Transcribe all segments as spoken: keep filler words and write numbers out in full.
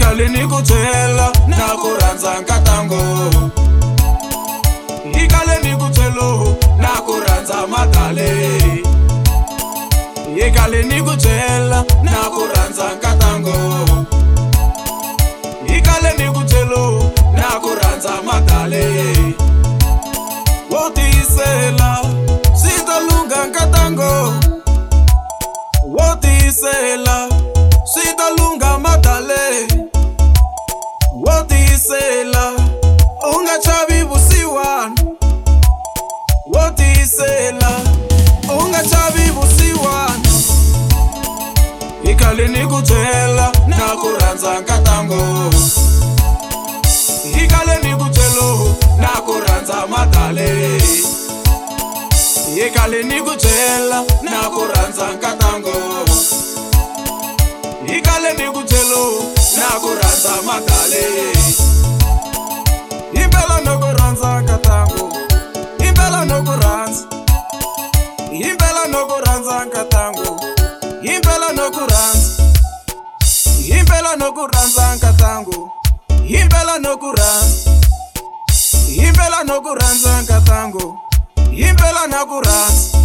Ikale nikutela na kuranza nkatango. Ikale nikutelo na kuranza madale. Ikale nikutela na kuranza nkatango. Ikale nikutelo na kuranza madale. Wotisela sitalunga nkatango. Wotisela sitalunga madale. Wotisela ungachavi busiwan. Wotisela ungachavi busiwan. Ikale nikutela na kuranza nkatango. Ikale nikutelo na kuranza madale. Ikale nikutela na kuranza nkatango. Ikale nikutelo na kuranza madale. Impela no kuranza nkatango. Impela no kuranza. Impela no kuranza nkatango. Impela no kuranza. Impela no kuranza nkatango. Impela no kuranza. Impela no kuranza nkatango. Impela no kuranza.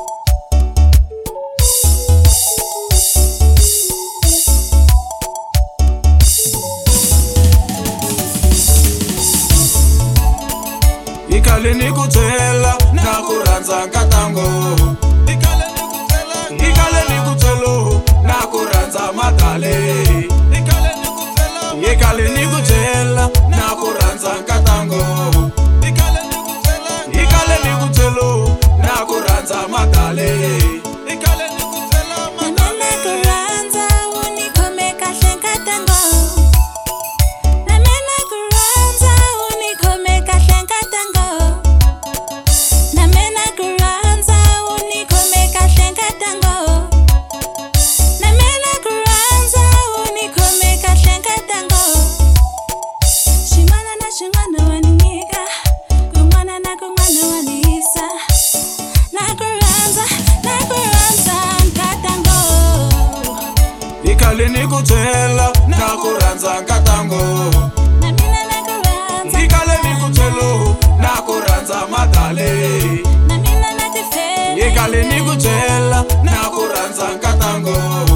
Ikale nikutela na kuranza nkatango. Ikale nikutela, ikale nikutelo na kuranza madale. Ikale nikutela, ikale nikutela na kuranza nkatango. Ikale nikutela, ikale nikutelo na kuranza madale. Ikale nikutela madale. Kuranza unikome kahle nkatango. Namena kuranza unikome kahle nkatango. Namena kuranza unikome kahle nkatango. Namena kuranza unikome kahle nkatango. Shimana na shimana waninika. Kumana na kumana wanisa. Na kuranza, na kuranza nkatango. Ikale nikutela na kuranza nkatango. Namina na kuranza. Ikale nikutelo na kuranza madale. Namina na tifele. Ikale nikutela na kuranza nkatango.